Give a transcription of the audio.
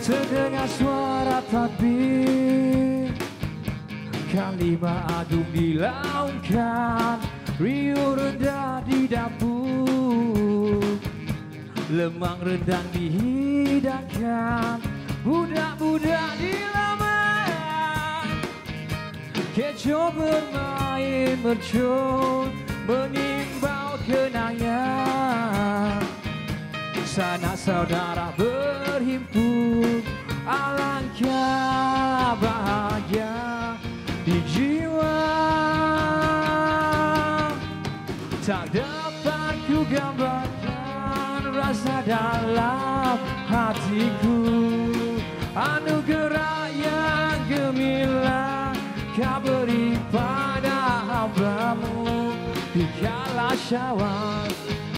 Terdengar suara takbir, kalimat agung dilaungkan, riuh rendah di dapur, lemang rendang dihidangkan, budak-budak dilamar, kecoh bermain mercon, mengimbau kenangan. Sanak saudara berhimpun, alangkah bahagia di jiwa. Tak dapat ku gambarkan rasa dalam hatiku, anugerah yang gemilang Kau beri pada hamba-Mu di kala syawal.